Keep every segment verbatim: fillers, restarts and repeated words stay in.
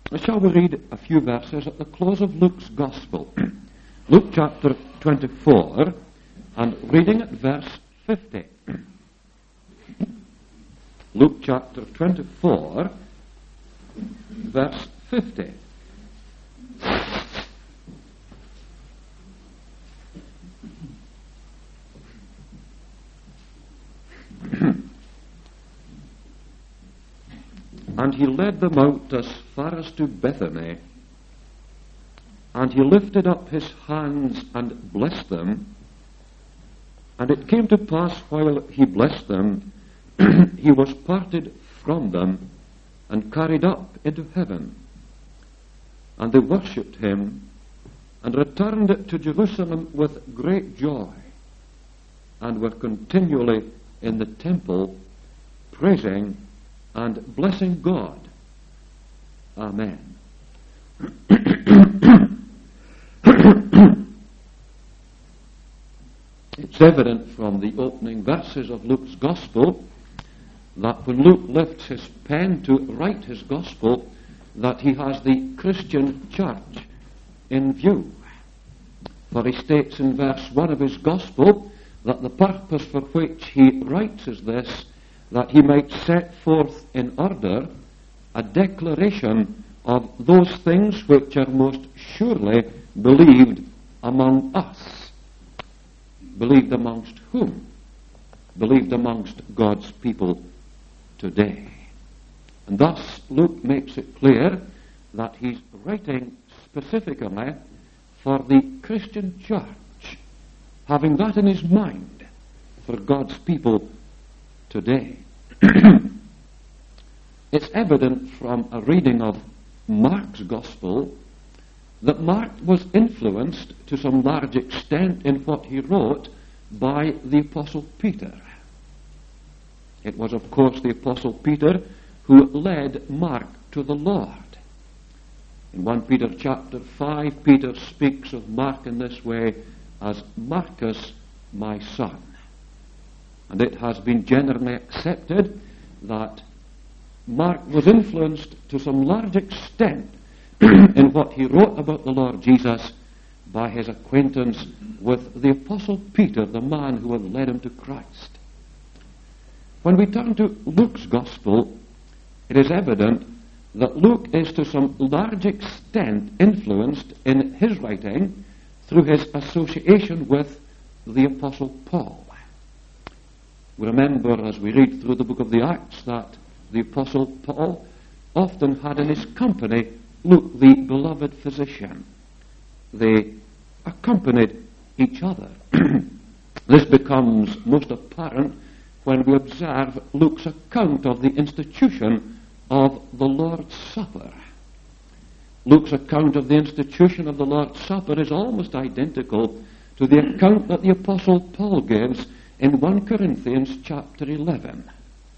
Shall we read a few verses at the close of Luke's Gospel? Luke chapter twenty-four, and reading at verse fifty. Luke chapter twenty-four, verse fifty. And he led them out as far as to Bethany, and he lifted up his hands and blessed them. And it came to pass, while he blessed them, he was parted from them and carried up into heaven. And they worshipped him and returned to Jerusalem with great joy, and were continually in the temple praising and blessing God. Amen. It's evident from the opening verses of Luke's Gospel that when Luke lifts his pen to write his Gospel, that he has the Christian church in view. For he states in verse one of his Gospel that the purpose for which he writes is this, that he might set forth in order a declaration of those things which are most surely believed among us. Believed amongst whom? Believed amongst God's people today. And thus Luke makes it clear that he's writing specifically for the Christian church, having that in his mind for God's people today. It's evident from a reading of Mark's Gospel that Mark was influenced to some large extent in what he wrote by the Apostle Peter. It was, of course, the Apostle Peter who led Mark to the Lord. In First Peter chapter five, Peter speaks of Mark in this way as Marcus, my son. And it has been generally accepted that Mark was influenced to some large extent in what he wrote about the Lord Jesus by his acquaintance with the Apostle Peter, the man who had led him to Christ. When we turn to Luke's Gospel, it is evident that Luke is to some large extent influenced in his writing through his association with the Apostle Paul. We remember as we read through the book of the Acts that the Apostle Paul often had in his company Luke, the beloved physician. They accompanied each other. This becomes most apparent when we observe Luke's account of the institution of the Lord's Supper. Luke's account of the institution of the Lord's Supper is almost identical to the account that the Apostle Paul gives in First Corinthians chapter eleven.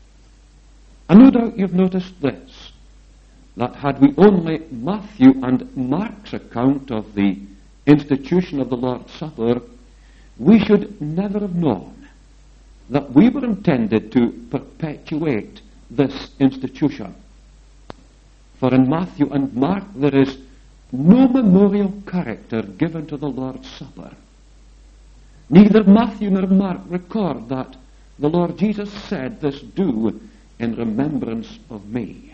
And no doubt you've noticed this, that had we only Matthew and Mark's account of the institution of the Lord's Supper, we should never have known that we were intended to perpetuate this institution. For in Matthew and Mark there is no memorial character given to the Lord's Supper. Neither Matthew nor Mark record that the Lord Jesus said, "This do in remembrance of me."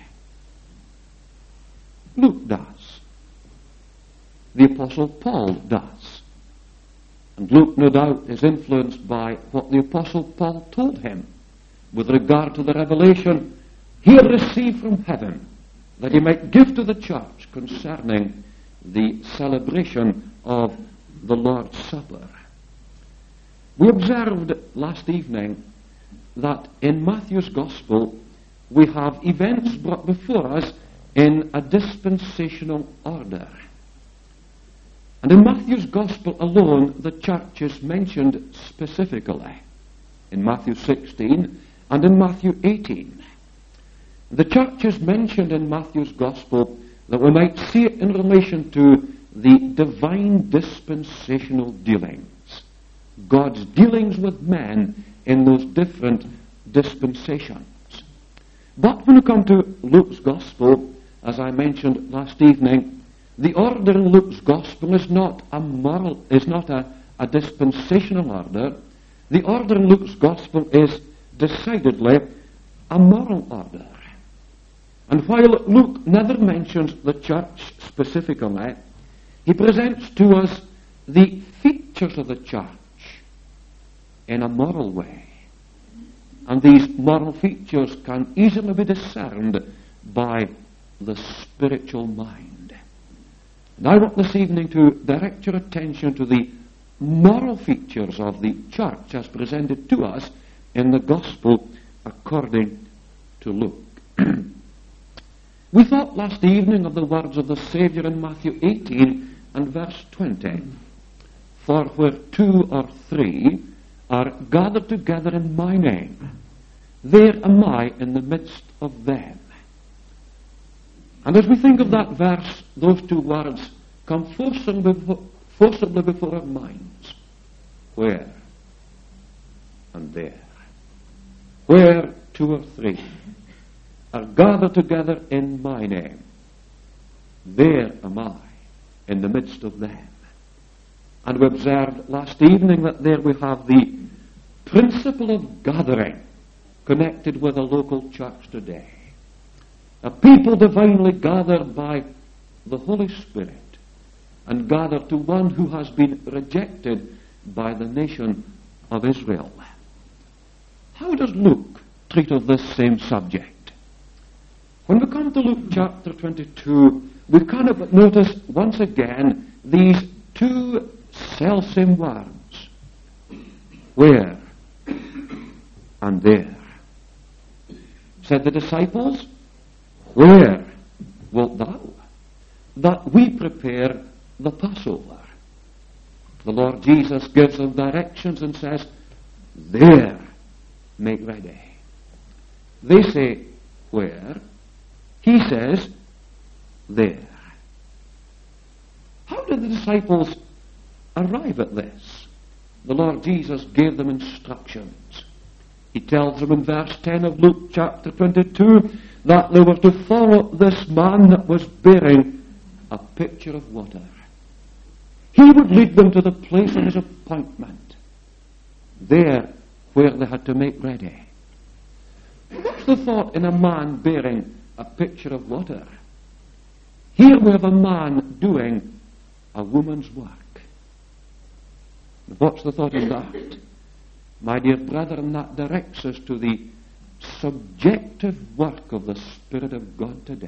Luke does. The Apostle Paul does. And Luke, no doubt, is influenced by what the Apostle Paul told him with regard to the revelation he had received from heaven, that he might give to the church concerning the celebration of the Lord's Supper. We observed last evening that in Matthew's Gospel we have events brought before us in a dispensational order. And in Matthew's Gospel alone, the church is mentioned specifically in Matthew sixteen and in Matthew eighteen. The church is mentioned in Matthew's Gospel that we might see it in relation to the divine dispensational dealings, God's dealings with men in those different dispensations. But when we come to Luke's Gospel, as I mentioned last evening, the order in Luke's Gospel is not a moral, is not a, a dispensational order. The order in Luke's Gospel is decidedly a moral order. And while Luke never mentions the church specifically, he presents to us the features of the church in a moral way. And these moral features can easily be discerned by the spiritual mind. And I want this evening to direct your attention to the moral features of the church as presented to us in the Gospel according to Luke. We thought last evening of the words of the Saviour in Matthew eighteen and verse twenty. For where two or three are gathered together in my name, there am I in the midst of them. And as we think of that verse, those two words come forcibly before, forcibly before our minds. Where and there. Where two or three are gathered together in my name, there am I in the midst of them. And we observed last evening that there we have the principle of gathering connected with a local church today. A people divinely gathered by the Holy Spirit and gathered to one who has been rejected by the nation of Israel. How does Luke treat of this same subject? When we come to Luke chapter twenty-two, we cannot but notice once again these two selfsame words. Where and there. Said the disciples, where wilt thou that we prepare the Passover? The Lord Jesus gives them directions and says, there make ready. They say, where? He says, there. How did the disciples arrive at this? The Lord Jesus gave them instructions. He tells them in verse ten of Luke chapter twenty-two that they were to follow this man that was bearing a pitcher of water. He would lead them to the place of his appointment, there where they had to make ready. What's the thought in a man bearing a pitcher of water? Here we have a man doing a woman's work. What's the thought in that? My dear brethren, that directs us to the subjective work of the Spirit of God today.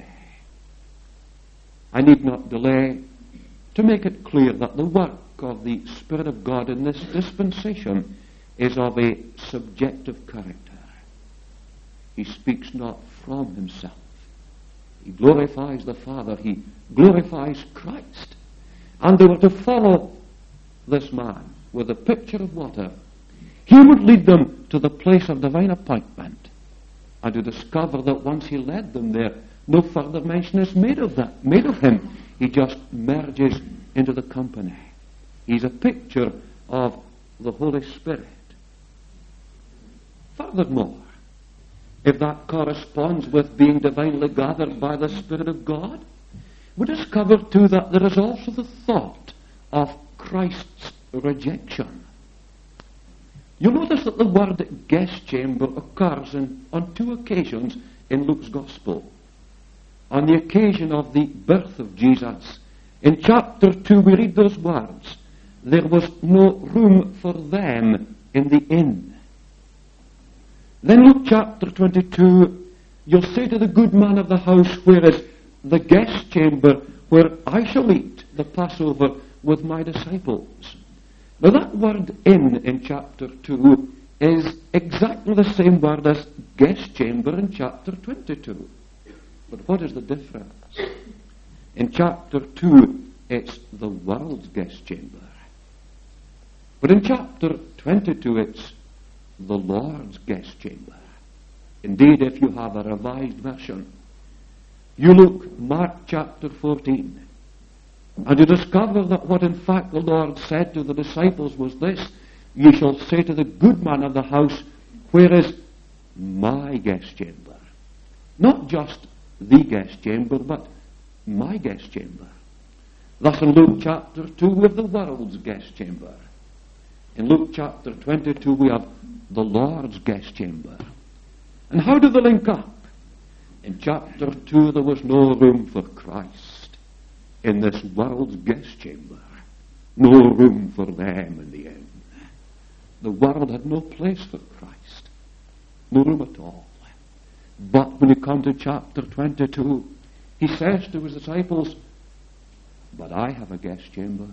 I need not delay to make it clear that the work of the Spirit of God in this dispensation is of a subjective character. He speaks not from himself. He glorifies the Father. He glorifies Christ. And they were to follow this man with a pitcher of water. He would lead them to the place of divine appointment, and to discover that once he led them there, no further mention is made of that, made of him. He just merges into the company. He's a picture of the Holy Spirit. Furthermore, if that corresponds with being divinely gathered by the Spirit of God, we discover too that there is also the thought of Christ's rejection. You'll notice that the word guest chamber occurs in, on two occasions in Luke's Gospel. On the occasion of the birth of Jesus, in chapter two we read those words, there was no room for them in the inn. Then Luke chapter twenty-two, you'll say to the good man of the house, where is the guest chamber where I shall eat the Passover with my disciples? Now that word in in chapter two is exactly the same word as guest chamber in chapter twenty-two. But what is the difference? In chapter two, it's the world's guest chamber. But in chapter twenty-two, it's the Lord's guest chamber. Indeed, if you have a revised version, you look Mark chapter fourteen, and you discover that what in fact the Lord said to the disciples was this: ye shall say to the good man of the house, where is my guest chamber? Not just the guest chamber, but my guest chamber. Thus in Luke chapter two we have the world's guest chamber. In Luke chapter twenty-two we have the Lord's guest chamber. And how do they link up? In chapter two there was no room for Christ in this world's guest chamber. No room for them in the end. The world had no place for Christ. No room at all. But when you come to chapter twenty-two, he says to his disciples, but I have a guest chamber,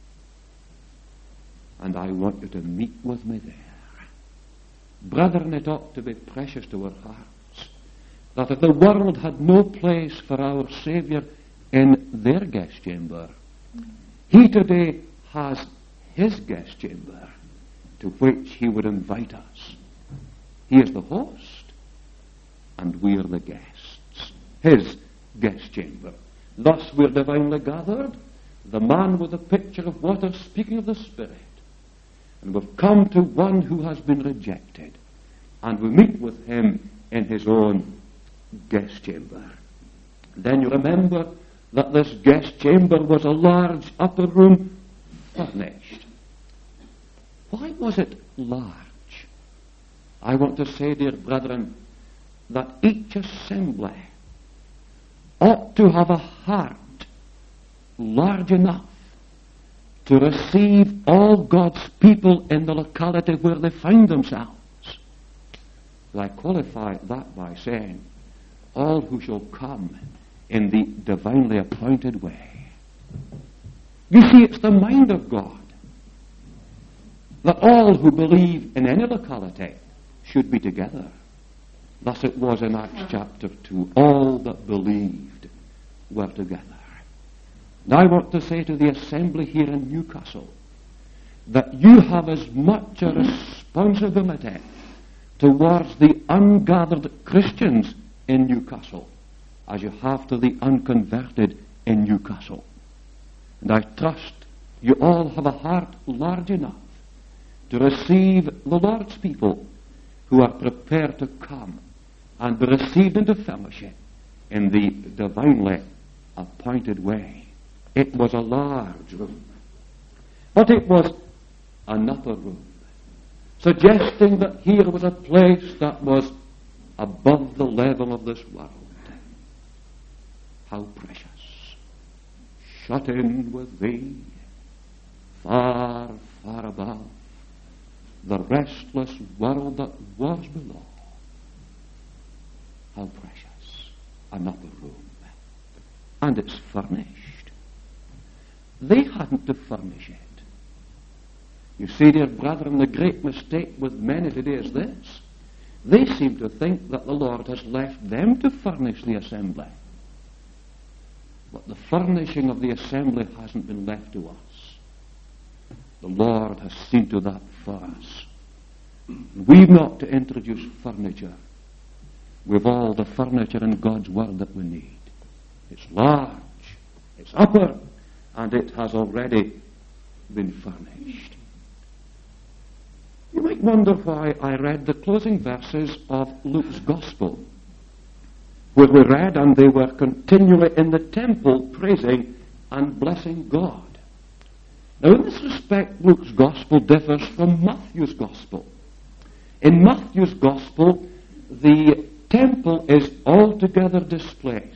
and I want you to meet with me there. Brethren, it ought to be precious to our hearts that if the world had no place for our Saviour in their guest chamber, he today has his guest chamber to which he would invite us. He is the host, and we are the guests. His guest chamber. Thus we're divinely gathered, the man with the picture of water speaking of the Spirit. And we've come to one who has been rejected, and we meet with him in his own guest chamber. Then you remember that this guest chamber was a large upper room furnished. Why was it large? I want to say, dear brethren, that each assembly ought to have a heart large enough to receive all God's people in the locality where they find themselves. I qualify that by saying, all who shall come in the divinely appointed way. You see, it's the mind of God that all who believe in any locality should be together. Thus it was in Acts chapter two. All that believed were together. And I want to say to the assembly here in Newcastle that you have as much a responsibility towards the ungathered Christians in Newcastle as you have to the unconverted in Newcastle. And I trust you all have a heart large enough to receive the Lord's people who are prepared to come and be received into fellowship in the divinely appointed way. It was a large room, but it was an upper room, suggesting that here was a place that was above the level of this world. How precious! Shut in with thee, far, far above the restless world that was below. How precious! An upper room. And it's furnished. They hadn't to furnish it. You see, dear brethren, the great mistake with many today is this. They seem to think that the Lord has left them to furnish the assembly. But the furnishing of the assembly hasn't been left to us. The Lord has seen to that for us. We've not to introduce furniture. We've all the furniture in God's Word that we need. It's large, it's upper, and it has already been furnished. You might wonder why I read the closing verses of Luke's Gospel, where we read, and they were continually in the temple praising and blessing God. Now, in this respect, Luke's Gospel differs from Matthew's Gospel. In Matthew's Gospel, the temple is altogether displaced.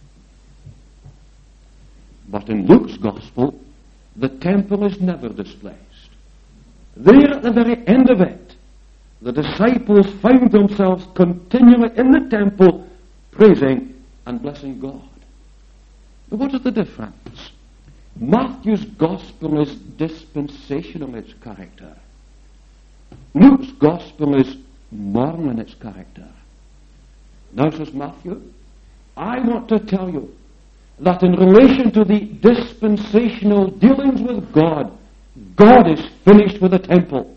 But in Luke's Gospel, the temple is never displaced. There at the very end of it, the disciples found themselves continually in the temple praising and blessing God. But what is the difference? Matthew's Gospel is dispensational in its character. Luke's Gospel is moral in its character. Now, says Matthew, I want to tell you that in relation to the dispensational dealings with God, God is finished with the temple.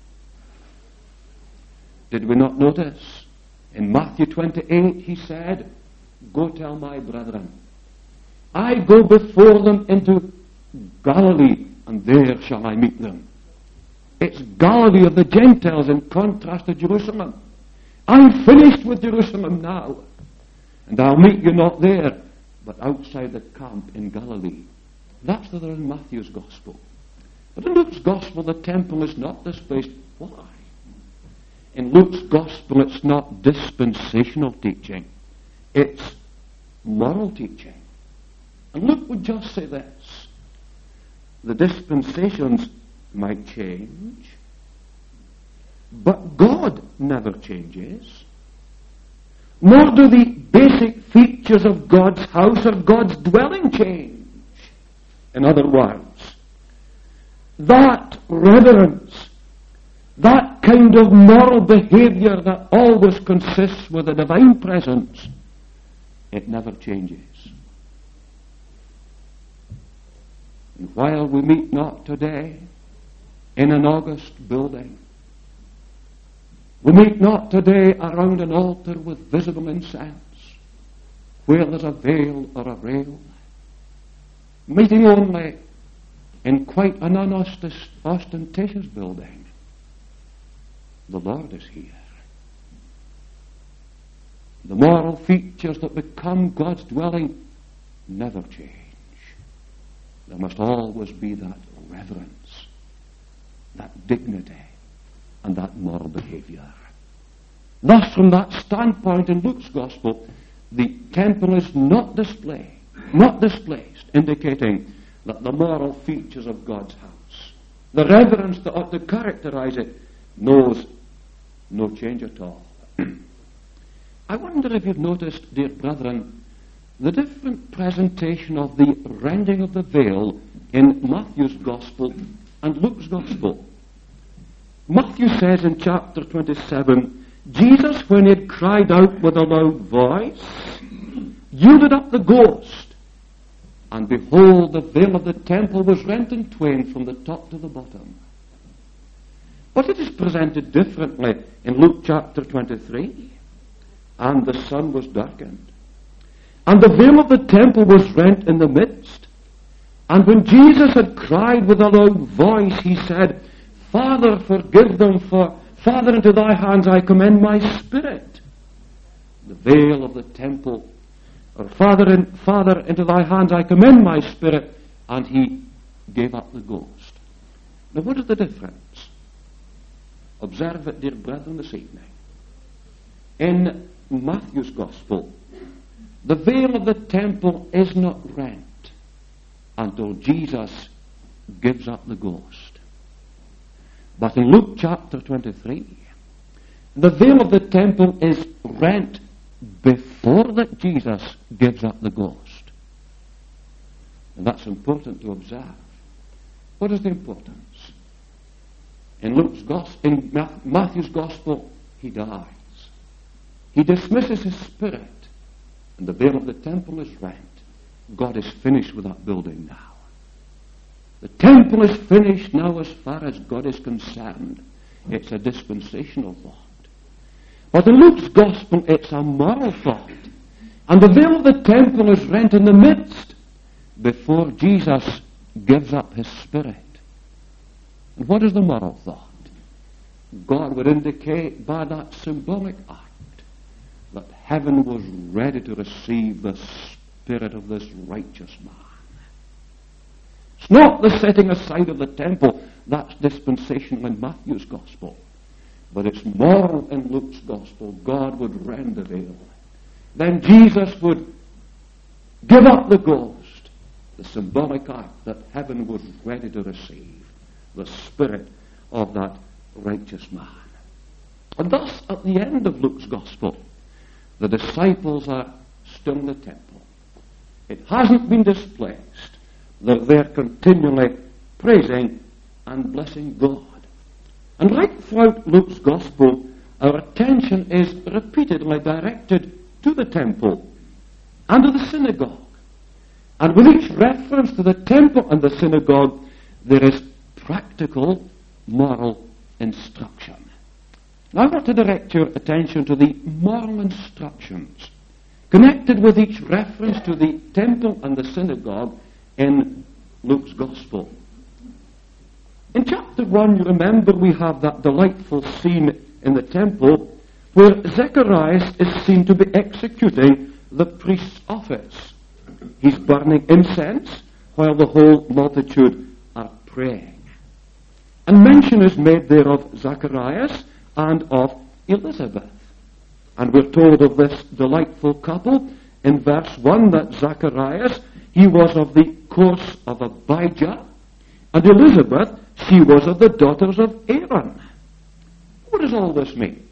Did we not notice? In Matthew twenty-eight, he said, go tell my brethren, I go before them into Galilee, and there shall I meet them. It's Galilee of the Gentiles in contrast to Jerusalem. I'm finished with Jerusalem now. And I'll meet you not there, but outside the camp in Galilee. That's there in Matthew's Gospel. But in Luke's Gospel, the temple is not displaced. Why? In Luke's Gospel, it's not dispensational teaching. It's moral teaching. And Luke would just say this. The dispensations might change, but God never changes. Nor do the basic features of God's house or God's dwelling change. In other words, that reverence, that kind of moral behavior that always consists with the divine presence, it never changes. And while we meet not today in an august building, we meet not today around an altar with visible incense, where there's a veil or a rail, meeting only in quite an unostentatious building. The Lord is here. The moral features that become God's dwelling never change. There must always be that reverence, that dignity, and that moral behavior. Thus, from that standpoint in Luke's Gospel, the temple is not displayed, not displaced, indicating that the moral features of God's house, the reverence that ought to characterize it, knows no change at all. I wonder if you've noticed, dear brethren, the different presentation of the rending of the veil in Matthew's Gospel and Luke's Gospel. Matthew says in chapter twenty-seven, Jesus, when he had cried out with a loud voice, yielded up the ghost, and behold, the veil of the temple was rent in twain from the top to the bottom. But it is presented differently in Luke chapter twenty-three. And the sun was darkened, and the veil of the temple was rent in the midst. And when Jesus had cried with a loud voice, he said, Father, forgive them, for Father, into thy hands I commend my spirit. The veil of the temple, or Father, in, Father, into thy hands I commend my spirit, and he gave up the ghost. Now, what is the difference? Observe it, dear brethren, this evening. In Matthew's Gospel, the veil of the temple is not rent until Jesus gives up the ghost. But in Luke chapter twenty-three, the veil of the temple is rent before that Jesus gives up the ghost. And that's important to observe. What is the importance? In Luke's Gospel, in Matthew's Gospel, he dies. He dismisses his spirit, and the veil of the temple is rent. God is finished with that building now. The temple is finished now as far as God is concerned. It's a dispensational thought. But in Luke's Gospel, it's a moral thought. And the veil of the temple is rent in the midst before Jesus gives up his spirit. And what is the moral thought? God would indicate by that symbolic act that heaven was ready to receive the spirit of this righteous man. It's not the setting aside of the temple. That's dispensational in Matthew's Gospel. But it's moral in Luke's Gospel. God would rend the veil. Then Jesus would give up the ghost, the symbolic act that heaven was ready to receive the spirit of that righteous man. And thus, at the end of Luke's Gospel, the disciples are still in the temple. It hasn't been displaced. They're there continually praising and blessing God. And right throughout Luke's Gospel, our attention is repeatedly directed to the temple and to the synagogue. And with each reference to the temple and the synagogue, there is practical moral instruction. Now I want to direct your attention to the moral instructions connected with each reference to the temple and the synagogue in Luke's Gospel. In chapter one, you remember we have that delightful scene in the temple where Zacharias is seen to be executing the priest's office. He's burning incense while the whole multitude are praying. And mention is made there of Zacharias and of Elizabeth. And we're told of this delightful couple in verse one that Zacharias, he was of the course of Abijah, and Elizabeth, she was of the daughters of Aaron. What does all this mean?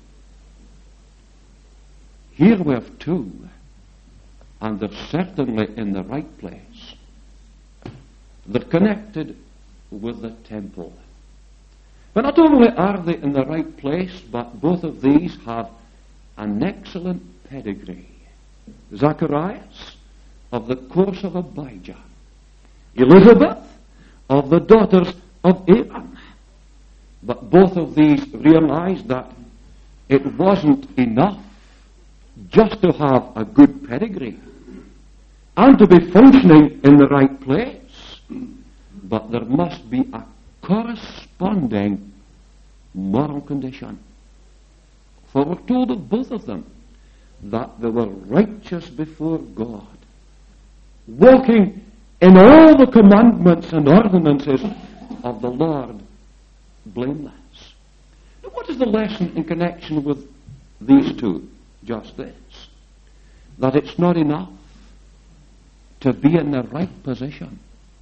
Here we have two, and they're certainly in the right place. They're connected with the temple. But not only are they in the right place, but both of these have an excellent pedigree. Zacharias, of the course of Abijah. Elizabeth, of the daughters of Aaron. But both of these realized that it wasn't enough just to have a good pedigree and to be functioning in the right place, but there must be a corresponding moral condition. For we're told of both of them that they were righteous before God, walking in all the commandments and ordinances of the Lord blameless. Now, what is the lesson in connection with these two? Just this, that it's not enough to be in the right position.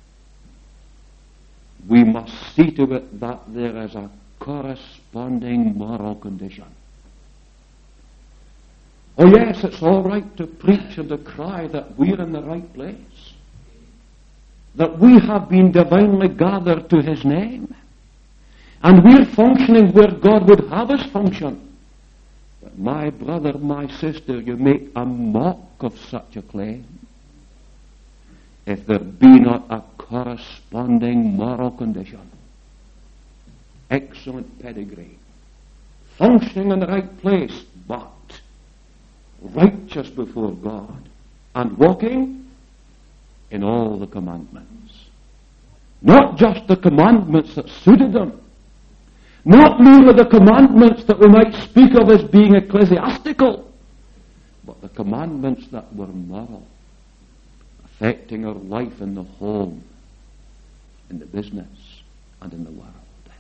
We must see to it that there is a corresponding moral condition. Oh yes, it's all right to preach and to cry that we're in the right place, that we have been divinely gathered to His name, and we're functioning where God would have us function. But my brother, my sister, you make a mock of such a claim if there be not a corresponding moral condition. Excellent pedigree, functioning in the right place, but righteous before God, and walking in all the commandments. Not just the commandments that suited them, not merely the commandments that we might speak of as being ecclesiastical, but the commandments that were moral, affecting our life in the home, in the business, and in the world.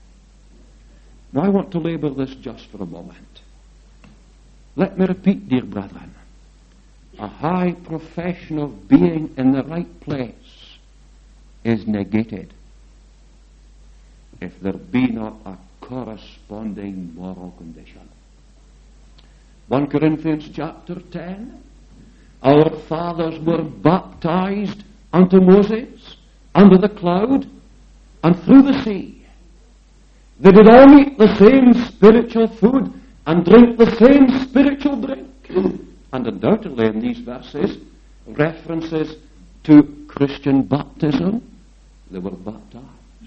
Now I want to labor this just for a moment. Let me repeat, dear brethren, a high profession of being in the right place is negated if there be not a corresponding moral condition. First Corinthians chapter ten, our fathers were baptized unto Moses under the cloud and through the sea. They did all eat the same spiritual food and drink the same spiritual drink. And undoubtedly in these verses, references to Christian baptism, they were baptized.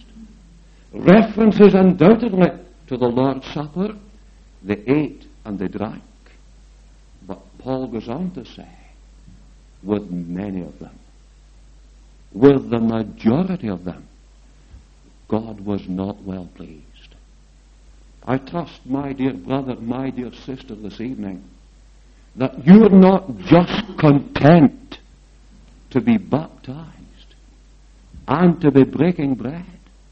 References undoubtedly to the Lord's Supper, they ate and they drank. But Paul goes on to say, with many of them, with the majority of them, God was not well pleased. I trust, my dear brother, my dear sister, this evening, that you're not just content to be baptized and to be breaking bread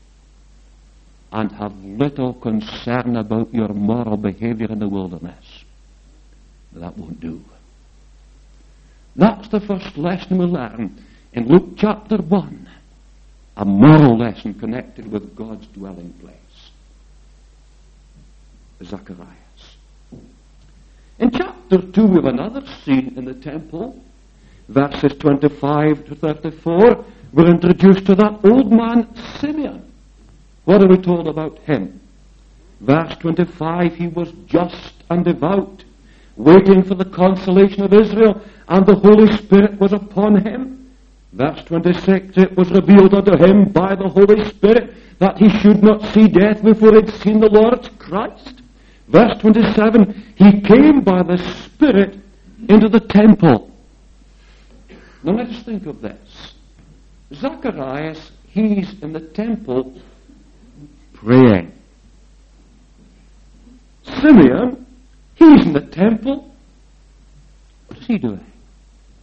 and have little concern about your moral behavior in the wilderness. That won't do. That's the first lesson we learn in Luke chapter one, a moral lesson connected with God's dwelling place. Zacharias. In chapter two we have another scene in the temple. Verses twenty-five to thirty-four, we're introduced to that old man Simeon. What are we told about him? Verse twenty-five, he was just and devout, waiting for the consolation of Israel, and the Holy Spirit was upon him. Verse twenty-six, it was revealed unto him by the Holy Spirit that he should not see death before he had seen the Lord's Christ. Verse twenty-seven, he came by the Spirit into the temple. Now let us think of this. Zacharias, he's in the temple praying. Simeon, he's in the temple. What is he doing?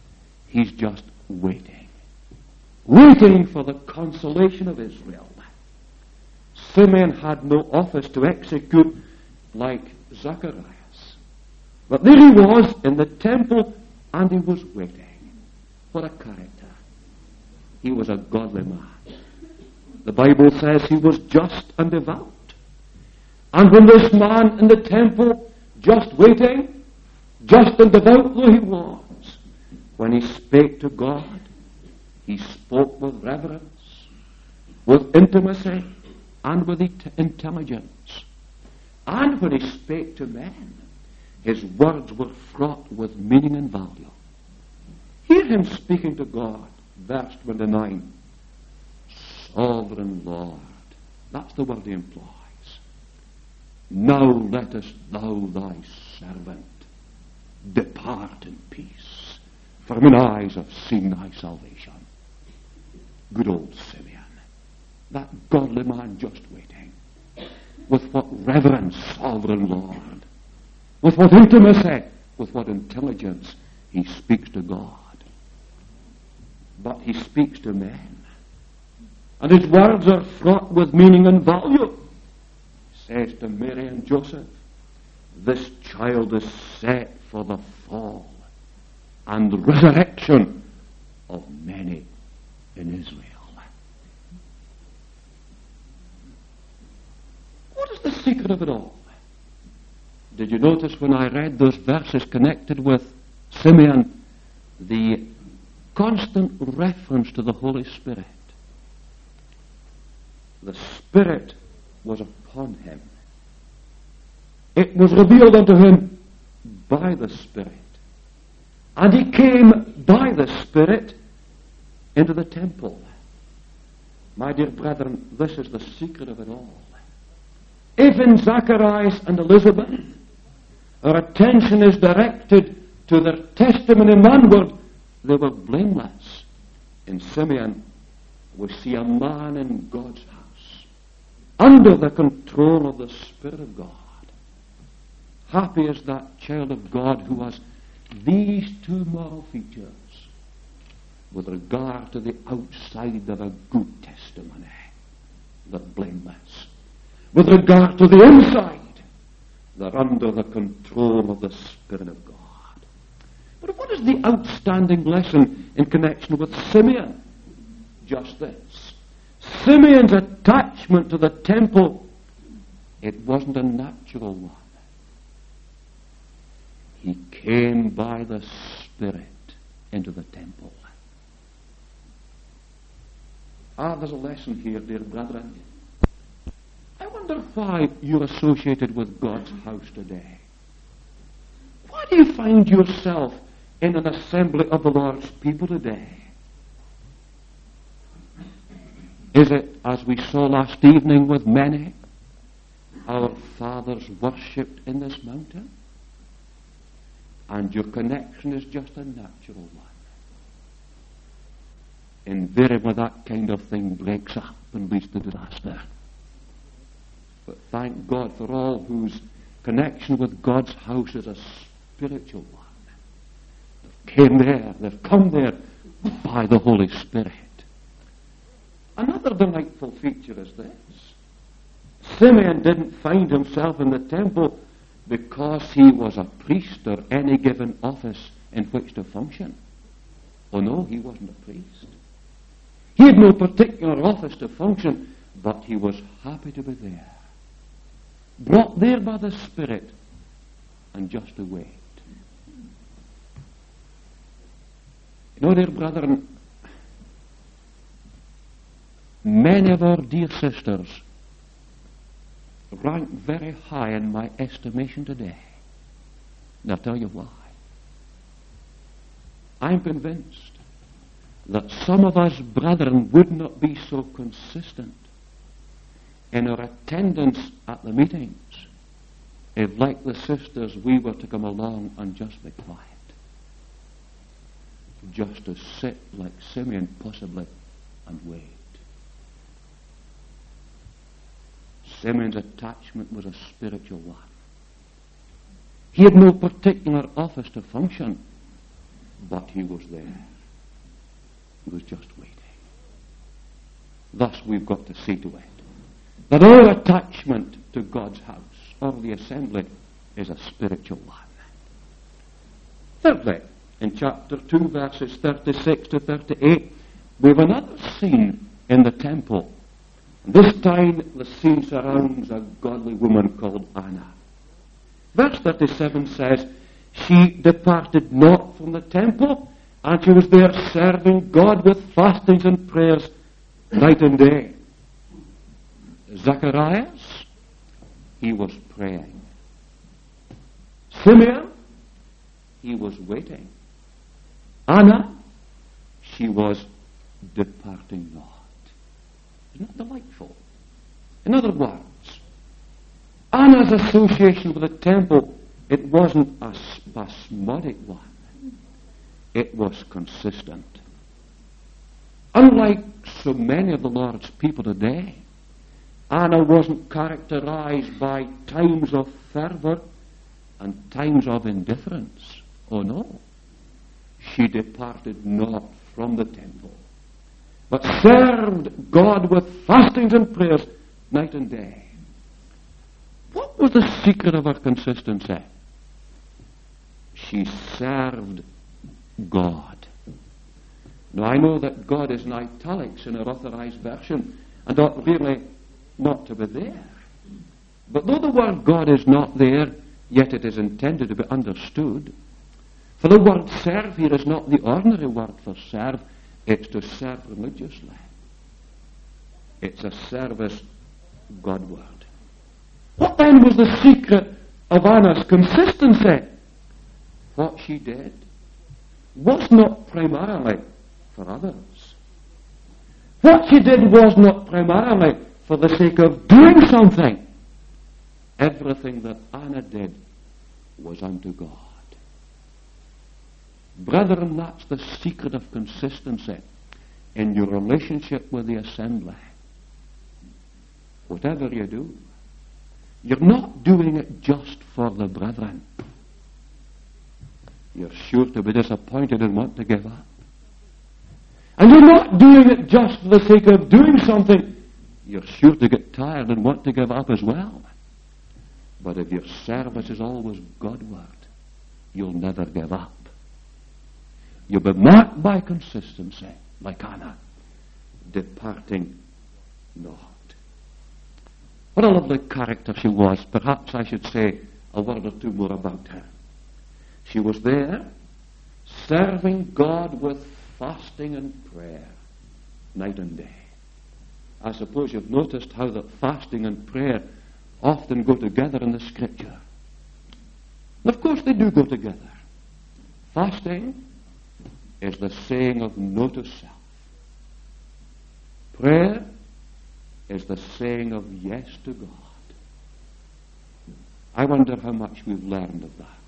He's just waiting. Waiting for the consolation of Israel. Simeon had no office to execute like Zacharias. But there he was in the temple, and he was waiting. What a character. He was a godly man. The Bible says he was just and devout. And when this man in the temple, just waiting, just and devout though he was, when he spake to God, he spoke with reverence, with intimacy, and with intelligence. And when he spake to men, his words were fraught with meaning and value. Hear him speaking to God, verse twenty-nine. Sovereign Lord. That's the word he employs. Now lettest thou thy servant depart in peace, for mine eyes have seen thy salvation. Good old Simeon. That godly man just waiting. With what reverence, sovereign Lord. With what intimacy, with what intelligence he speaks to God. But he speaks to men. And his words are fraught with meaning and value. He says to Mary and Joseph, this child is set for the fall and the resurrection of many in Israel. What is the secret of it all? Did you notice when I read those verses connected with Simeon, the constant reference to the Holy Spirit? The Spirit was upon him. It was revealed unto him by the Spirit. And he came by the Spirit into the temple. My dear brethren, this is the secret of it all. If in Zacharias and Elizabeth our attention is directed to their testimony manward, they were blameless. In Simeon, we see a man in God's house, under the control of the Spirit of God. Happy is that child of God who has these two moral features with regard to the outside of a good testimony, they're blameless. With regard to the inside, they're under the control of the Spirit of God. But what is the outstanding lesson in connection with Simeon? Just this. Simeon's attachment to the temple, it wasn't a natural one. He came by the Spirit into the temple. Ah, there's a lesson here, dear brethren. I wonder why you're associated with God's house today. Why do you find yourself in an assembly of the Lord's people today? Is it, as we saw last evening with many, our fathers worshipped in this mountain? And your connection is just a natural one. Invariably that kind of thing breaks up and leads to disaster. But thank God for all whose connection with God's house is a spiritual one. They've came there, they've come there by the Holy Spirit. Another delightful feature is this. Simeon didn't find himself in the temple because he was a priest or any given office in which to function. Oh no, he wasn't a priest. He had no particular office to function, but he was happy to be there. Brought there by the Spirit, and just to wait. You know, dear brethren, many of our dear sisters rank very high in my estimation today. And I'll tell you why. I'm convinced that some of us brethren would not be so consistent in our attendance at the meetings if, like the sisters, we were to come along and just be quiet. Just to sit like Simeon possibly and wait. Simeon's attachment was a spiritual one. He had no particular office to function, but he was there. was just waiting. Thus we've got to see to it that our attachment to God's house or the assembly is a spiritual one. Thirdly, in chapter two, verses thirty-six to thirty-eight, we have another scene in the temple. This time the scene surrounds a godly woman called Anna. Verse thirty-seven says, she departed not from the temple, and she was there serving God with fastings and prayers night and day. Zacharias, he was praying. Simeon, he was waiting. Anna, she was departing not. Isn't that delightful? In other words, Anna's association with the temple, it wasn't a spasmodic one. It was consistent. Unlike so many of the Lord's people today, Anna wasn't characterized by times of fervor and times of indifference. Oh no. She departed not from the temple, but served God with fastings and prayers night and day. What was the secret of her consistency? She served God. Now I know that God is in italics in our authorized version and ought really not to be there. But though the word God is not there, yet it is intended to be understood. For the word serve here is not the ordinary word for serve, it's to serve religiously. It's a service Godward. What then was the secret of Anna's consistency? What she did was not primarily for others. What she did was not primarily for the sake of doing something. Everything that Anna did was unto God. Brethren, that's the secret of consistency in your relationship with the assembly. Whatever you do, you're not doing it just for the brethren. You're sure to be disappointed and want to give up. And you're not doing it just for the sake of doing something. You're sure to get tired and want to give up as well. But if your service is always Godward, you'll never give up. You'll be marked by consistency, like Anna, departing not. What a lovely character she was. Perhaps I should say a word or two more about her. She was there, serving God with fasting and prayer, night and day. I suppose you've noticed how that fasting and prayer often go together in the Scripture. And of course they do go together. Fasting is the saying of no to self. Prayer is the saying of yes to God. I wonder how much we've learned of that.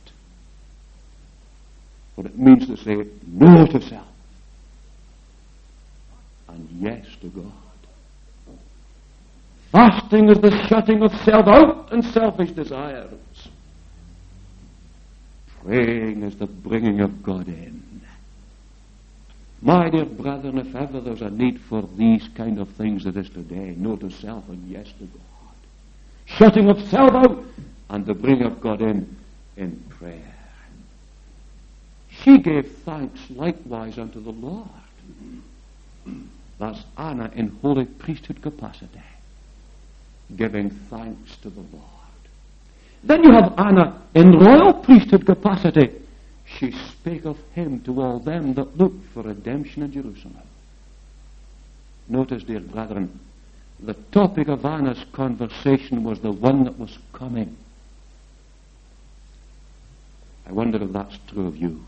What it means to say no to self and yes to God. Fasting is the shutting of self out and selfish desires. Praying is the bringing of God in. My dear brethren, if ever there's a need for these kind of things that is today, no to self and yes to God. Shutting of self out and the bringing of God in in prayer. She gave thanks likewise unto the Lord. That's Anna in holy priesthood capacity, giving thanks to the Lord. Then you have Anna in royal priesthood capacity. She spake of him to all them that looked for redemption in Jerusalem. Notice, dear brethren, the topic of Anna's conversation was the one that was coming. I wonder if that's true of you.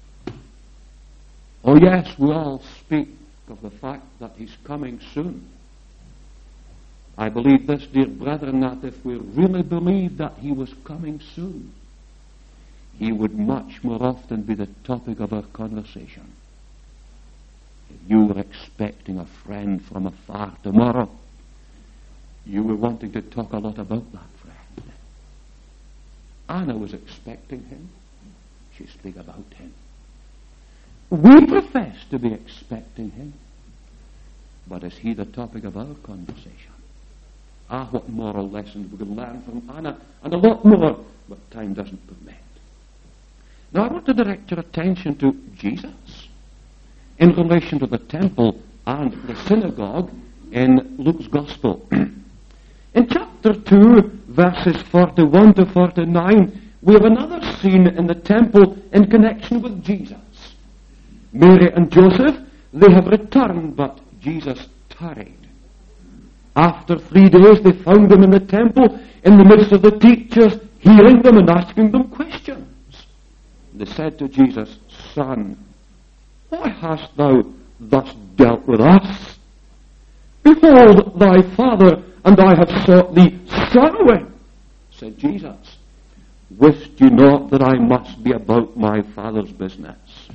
Oh yes, we all speak of the fact that he's coming soon. I believe this, dear brethren, that if we really believed that he was coming soon, he would much more often be the topic of our conversation. If you were expecting a friend from afar tomorrow, you were wanting to talk a lot about that friend. Anna was expecting him. She spoke about him. We profess to be expecting him. But is he the topic of our conversation? Ah, what moral lessons we could learn from Anna, and a lot more, but time doesn't permit. Now I want to direct your attention to Jesus in relation to the temple and the synagogue in Luke's Gospel. In chapter two, verses forty-one to forty-nine, we have another scene in the temple in connection with Jesus. Mary and Joseph, they have returned, but Jesus tarried. After three days, they found him in the temple, in the midst of the teachers, hearing them and asking them questions. They said to Jesus, Son, why hast thou thus dealt with us? Behold, thy father and I have sought thee sorrowing. Said Jesus, wist you not that I must be about my Father's business?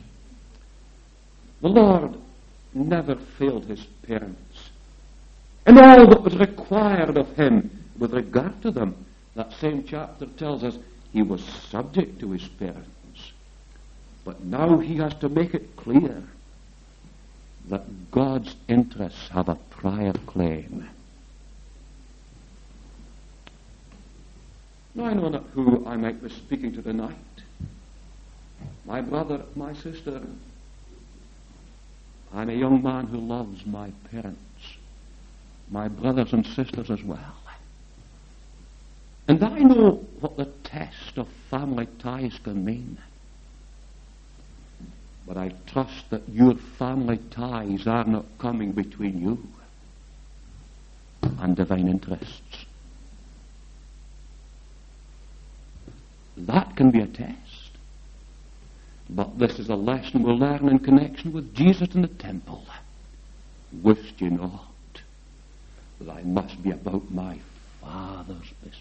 The Lord never failed his parents in all that was required of him with regard to them. That same chapter tells us he was subject to his parents. But now he has to make it clear that God's interests have a prior claim. Now I know not who I might be speaking to tonight. My brother, my sister. I'm a young man who loves my parents, my brothers and sisters as well. And I know what the test of family ties can mean. But I trust that your family ties are not coming between you and divine interests. That can be a test. But this is a lesson we'll learn in connection with Jesus in the temple. Wist you not that I must be about my Father's business?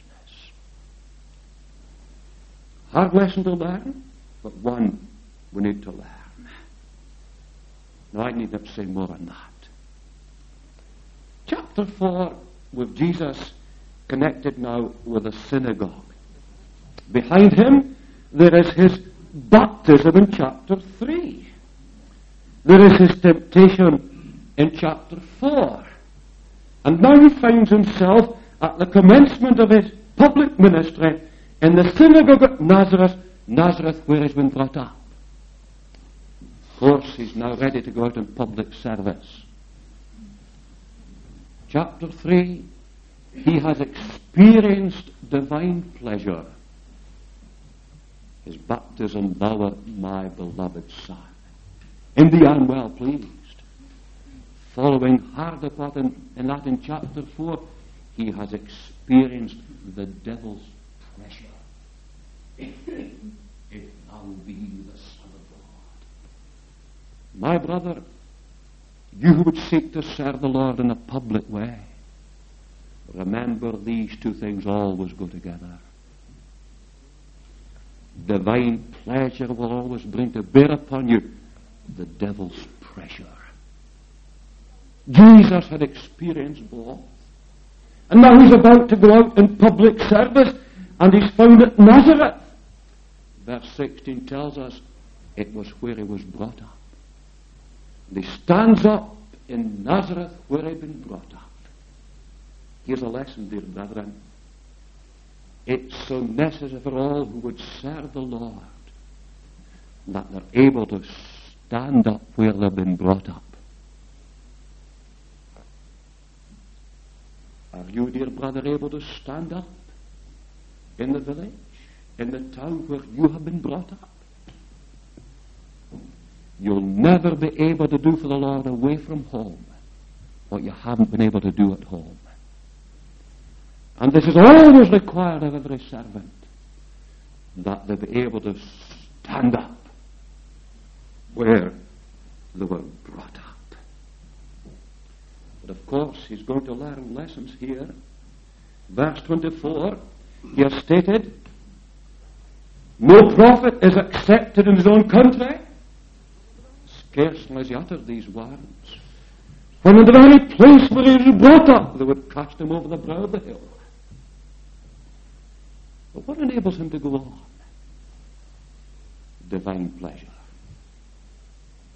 Hard lesson to learn, but one we need to learn. Now I need not say more on that. Chapter four, with Jesus connected now with a synagogue. Behind him, there is his baptism in chapter three. There is his temptation in chapter four. And now he finds himself at the commencement of his public ministry in the synagogue at Nazareth, Nazareth where he's been brought up. Of course, he's now ready to go out in public service. Chapter three, he has experienced divine pleasure. His baptism, thou art my beloved Son. In thee I am well pleased. Following hard upon in, in that in chapter four, he has experienced the devil's pressure. If thou be the Son of God. My brother, you who would seek to serve the Lord in a public way, remember these two things always go together. Divine pleasure will always bring to bear upon you the devil's pressure. Jesus had experienced both. And now he's about to go out in public service, and he's found at Nazareth. Verse sixteen tells us it was where he was brought up. And he stands up in Nazareth where he'd been brought up. Here's a lesson, dear brethren. It's so necessary for all who would serve the Lord that they're able to stand up where they've been brought up. Are you, dear brother, able to stand up in the village, in the town where you have been brought up? You'll never be able to do for the Lord away from home what you haven't been able to do at home. And this is always required of every servant, that they be able to stand up where they were brought up. But of course, he's going to learn lessons here. Verse twenty-four, he has stated, no prophet is accepted in his own country. Scarcely has he uttered these words, when in the very place where he was brought up, they would cast him over the brow of the hill. But what enables him to go on? Divine pleasure.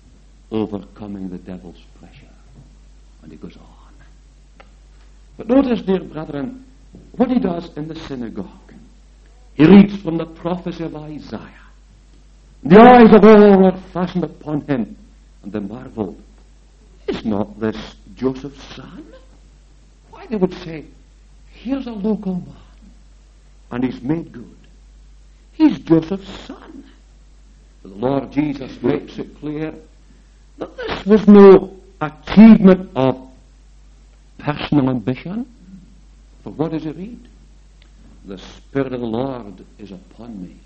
overcoming the devil's pressure. And he goes on. But notice, dear brethren, what he does in the synagogue. He reads from the prophecy of Isaiah. The eyes of all were fastened upon him, and they marveled. Is not this Joseph's son? Why, they would say, here's a local man, and he's made good. He's Joseph's son. But the Lord Jesus makes it clear that this was no achievement of personal ambition. For what does he read? The Spirit of the Lord is upon me.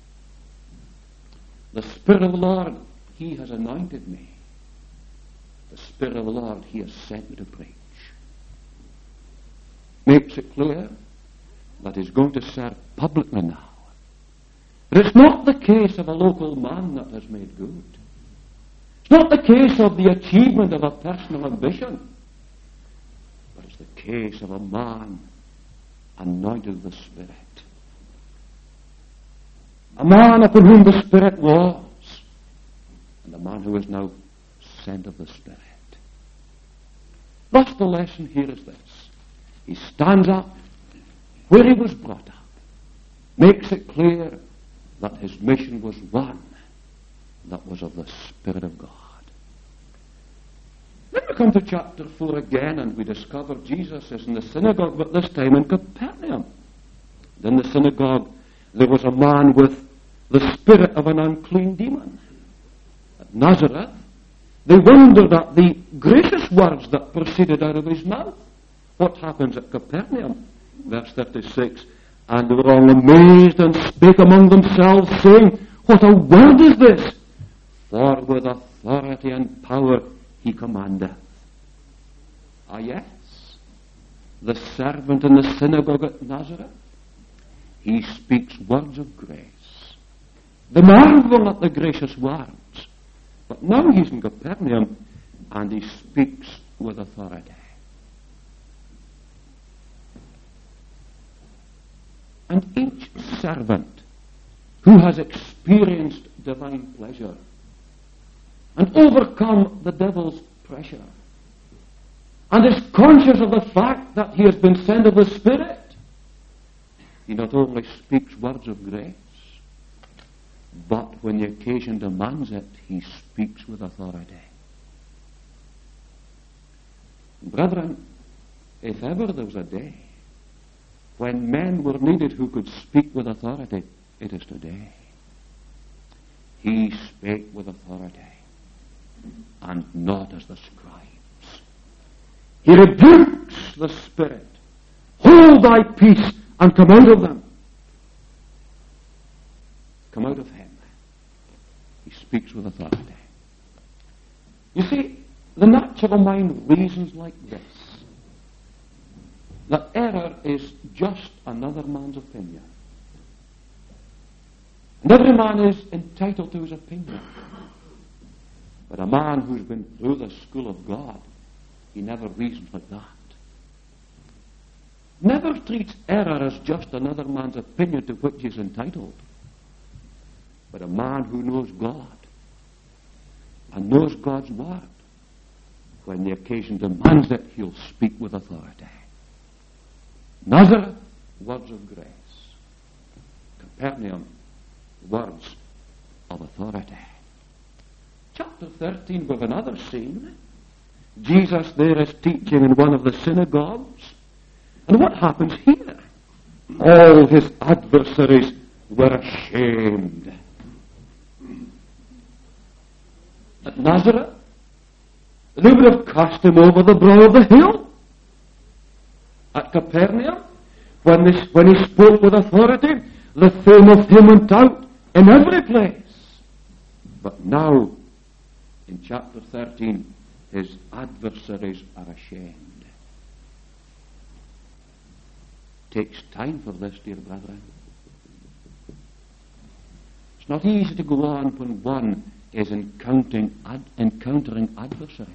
The Spirit of the Lord, he has anointed me. The Spirit of the Lord, he has sent me to preach. Makes it clear that he's going to serve publicly now. But it's not the case of a local man that has made good. It's not the case of the achievement of a personal ambition. But it's the case of a man anointed with the Spirit. A man upon whom the Spirit was, and a man who is now sent of the Spirit. Thus the lesson here is this. He stands up where he was brought up, makes it clear that his mission was one that was of the Spirit of God. Then we come to chapter four again, and we discover Jesus is in the synagogue, but this time in Capernaum. In the synagogue there was a man with the spirit of an unclean demon. At Nazareth, they wondered at the gracious words that proceeded out of his mouth. What happens at Capernaum? Verse thirty-six, and they were all amazed and spake among themselves, saying, what a word is this? For with authority and power he commandeth. Ah, yes, the servant in the synagogue at Nazareth, he speaks words of grace. They marvel at the gracious words. But now he's in Capernaum, and he speaks with authority. And each servant who has experienced divine pleasure and overcome the devil's pressure and is conscious of the fact that he has been sent of the Spirit, he not only speaks words of grace, but when the occasion demands it, he speaks with authority. Brethren, if ever there was a day when men were needed who could speak with authority, it is today. He spake with authority, and not as the scribes. He rebukes the spirit. Hold thy peace, and come out of them. Come out of him. He speaks with authority. You see, the natural mind reasons like this, that error is just another man's opinion. And every man is entitled to his opinion. But a man who's been through the school of God, he never reasons like that. Never treats error as just another man's opinion to which he's entitled. But a man who knows God and knows God's word, when the occasion demands it, he'll speak with authority. Nazareth, words of grace. Capernaum, words of authority. Chapter thirteen, we have another scene. Jesus there is teaching in one of the synagogues. And what happens here? All his adversaries were ashamed. At Nazareth, they would have cast him over the brow of the hill. At Capernaum, when, this, when he spoke with authority, the fame of him went out in every place. But now, in chapter thirteen, his adversaries are ashamed. Takes time for this, dear brethren. It's not easy to go on when one is encountering, ad, encountering adversaries.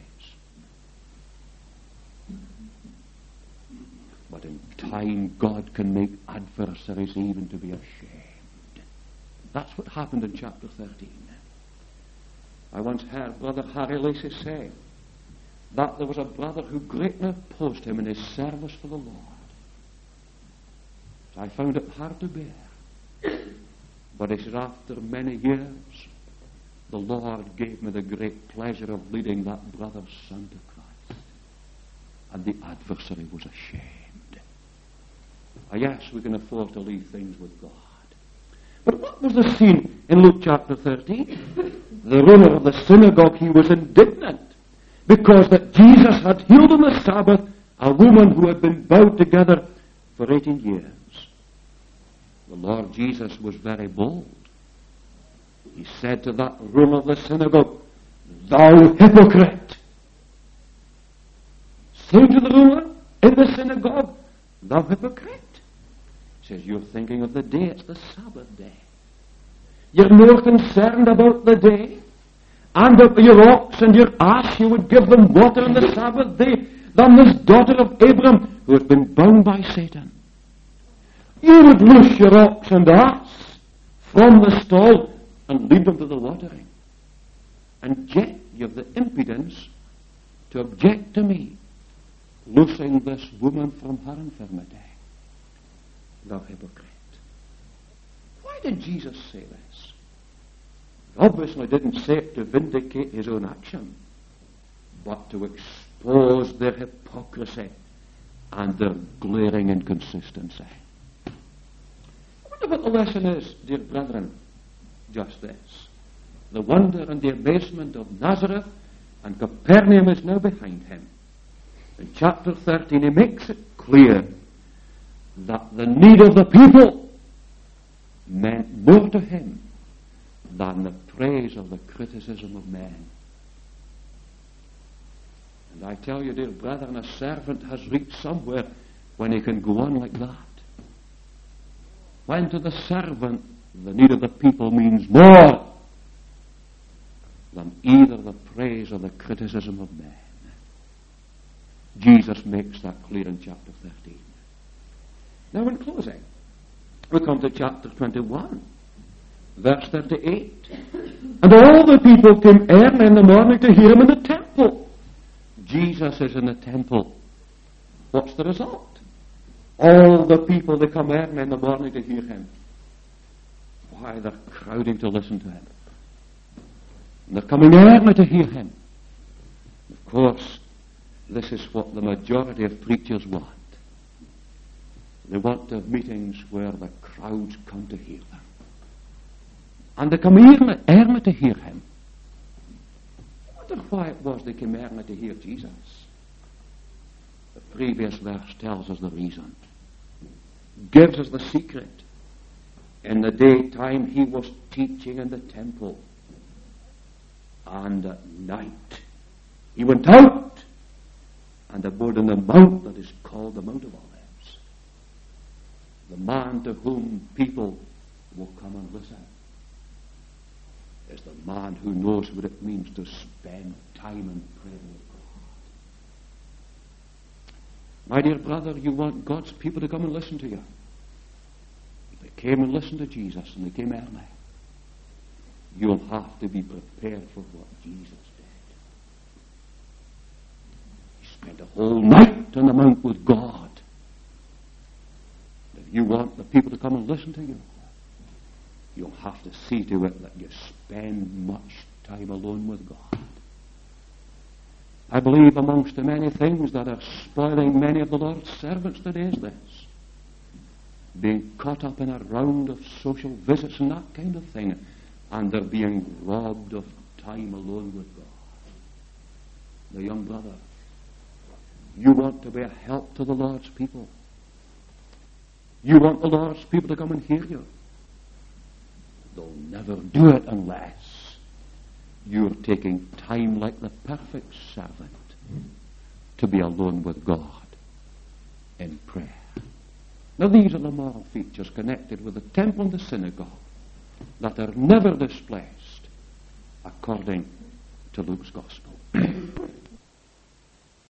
But in time, God can make adversaries even to be ashamed. That's what happened in chapter thirteen. I once heard Brother Harry Lacey say that there was a brother who greatly opposed him in his service for the Lord. I found it hard to bear. But he said, after many years, the Lord gave me the great pleasure of leading that brother's son to Christ. And the adversary was ashamed. Ah, yes, we can afford to leave things with God. But what was the scene in Luke chapter thirteen? The ruler of the synagogue, he was indignant because that Jesus had healed on the Sabbath a woman who had been bowed together for eighteen years. The Lord Jesus was very bold. He said to that ruler of the synagogue, "Thou hypocrite!" Say to the ruler in the synagogue, "Thou hypocrite!" He says, "You're thinking of the day, it's the Sabbath day. You're more concerned about the day, and that your ox and your ass, you would give them water on the Sabbath day, than this daughter of Abraham who has been bound by Satan. You would loose your ox and ass from the stall and lead them to the watering. And yet you have the impudence to object to me loosing this woman from her infirmity. Thou hypocrite." Why did Jesus say this? He obviously didn't say it to vindicate his own action, but to expose their hypocrisy and their glaring inconsistency. I wonder what the lesson is, dear brethren. Just this. The wonder and the amazement of Nazareth, and Capernaum is now behind him. In chapter thirteen, he makes it clear that the need of the people meant more to him than the praise or the criticism of men. And I tell you, dear brethren, a servant has reached somewhere when he can go on like that. When to the servant the need of the people means more than either the praise or the criticism of men. Jesus makes that clear in chapter thirteen. Now in closing, we come to chapter twenty-one, verse thirty-eight. "And all the people came early in the morning to hear him in the temple." Jesus is in the temple. What's the result? All the people, they come early in the morning to hear him. Why, they're crowding to listen to him. And they're coming early to hear him. Of course, this is what the majority of preachers want. They want to have meetings where the crowds come to hear them. And they come early, early to hear him. I wonder why it was they came early to hear Jesus. The previous verse tells us the reason. Gives us the secret. In the daytime he was teaching in the temple. And at night he went out and abode on the mount that is called the Mount of Olives. The man to whom people will come and listen is the man who knows what it means to spend time in prayer with God. My dear brother, you want God's people to come and listen to you. They came and listened to Jesus, and they came early. You'll have to be prepared for what Jesus did. He spent a whole night on the mount with God. If you want the people to come and listen to you, you'll have to see to it that you spend much time alone with God. I believe amongst the many things that are spoiling many of the Lord's servants today is this. Being caught up in a round of social visits and that kind of thing, and they're being robbed of time alone with God. The young brother, you want to be a help to the Lord's people. You want the Lord's people to come and hear you. They'll never do it unless you're taking time like the perfect servant to be alone with God in prayer. Now these are the moral features connected with the temple and the synagogue that are never displaced according to Luke's gospel.